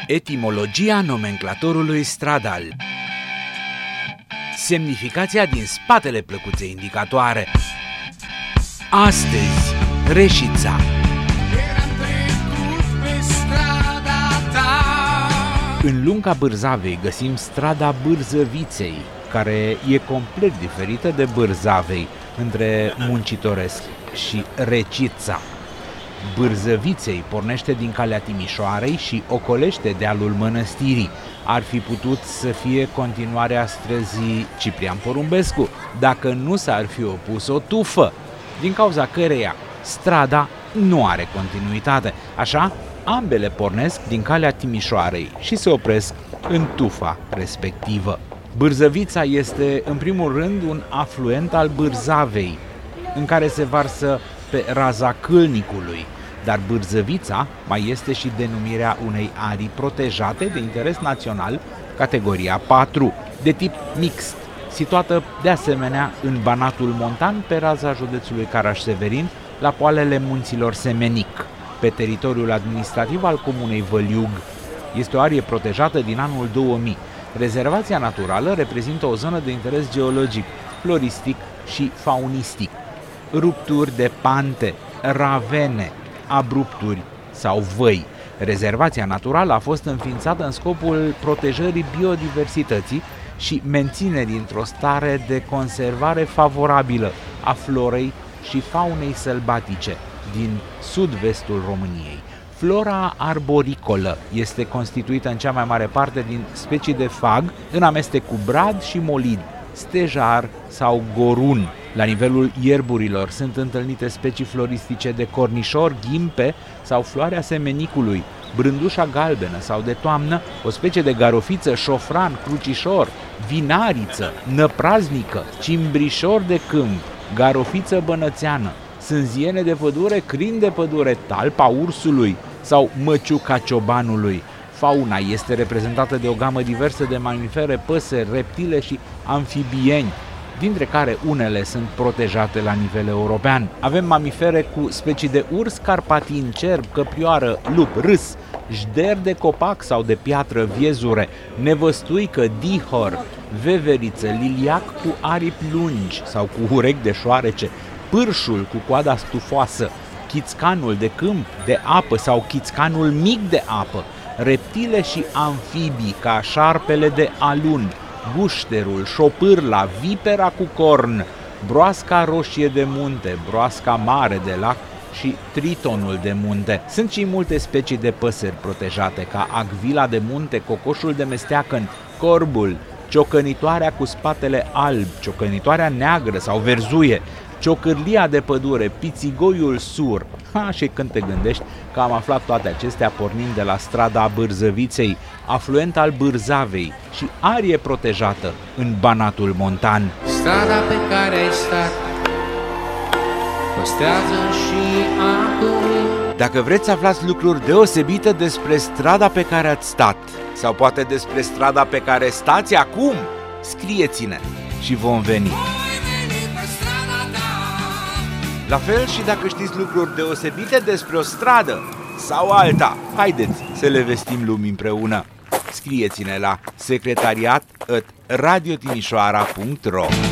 Etimologia nomenclatorului stradal. Semnificația din spatele plăcuței indicatoare. Astăzi, Reșița. În lunga Bârzavei găsim strada Bârzăviței, care e complet diferită de Bârzavei, între Muncitoresc și Recița. Bârzăviței pornește din calea Timișoarei și ocolește dealul Mănăstirii. Ar fi putut să fie continuarea străzii Ciprian Porumbescu, dacă nu s-ar fi opus o tufă, din cauza căreia strada nu are continuitate. Așa, ambele pornesc din calea Timișoarei și se opresc în tufa respectivă. Bârzăvița este, în primul rând, un afluent al Bârzavei, în care se varsă pe raza Câlnicului, dar Bârzăvița mai este și denumirea unei arii protejate de interes național, categoria 4, de tip mixt, situată de asemenea în Banatul Montan, pe raza județului Caraș-Severin, la poalele munților Semenic, pe teritoriul administrativ al comunei Văliug. Este o arie protejată din anul 2000. Rezervația naturală reprezintă o zonă de interes geologic, floristic și faunistic. Rupturi de pante, ravene, abrupturi sau văi. Rezervația naturală a fost înființată în scopul protejării biodiversității și menținerii într-o stare de conservare favorabilă a florei și faunei sălbatice din sud-vestul României. Flora arboricolă este constituită în cea mai mare parte din specii de fag, în amestec cu brad și molid, stejar sau gorun. La nivelul ierburilor sunt întâlnite specii floristice de cornișor, ghimpe sau floarea semenicului, brândușa galbenă sau de toamnă, o specie de garofiță, șofran, crucișor, vinariță, năpraznică, cimbrișor de câmp, garofiță bănățeană, sânziene de pădure, crin de pădure, talpa ursului sau măciuca ciobanului. Fauna este reprezentată de o gamă diversă de mamifere, păsări, reptile și amfibieni, dintre care unele sunt protejate la nivel european. Avem mamifere cu specii de urs carpatin, cerb, căprioară, lup, râs, jder de copac sau de piatră, viezure, nevăstuică, dihor, veveriță, liliac cu aripi lungi sau cu urechi de șoarece, pârșul cu coada stufoasă, chițcanul de câmp, de apă sau chițcanul mic de apă, reptile și amfibii ca șarpele de alun, gușterul, șopârla, vipera cu corn, broasca roșie de munte, broasca mare de lac și tritonul de munte. Sunt și multe specii de păsări protejate, ca agvila de munte, cocoșul de mesteacăn, corbul, ciocănitoarea cu spatele alb, ciocănitoarea neagră sau verzuie, ciocârlia de pădure, pițigoiul sur. Și când te gândești că am aflat toate acestea pornind de la strada Bârzăviței, afluent al Bârzavei și arie protejată în Banatul Montan. Strada pe care ai stat păstrează și acum. Dacă vreți să aflați lucruri deosebite despre strada pe care ați stat, sau poate despre strada pe care stați acum, scrieți-ne și vom veni. La fel și dacă știți lucruri deosebite despre o stradă sau alta, haideți să le vestim lumii împreună. Scrieți-ne la secretariat@radiotimișoara.ro.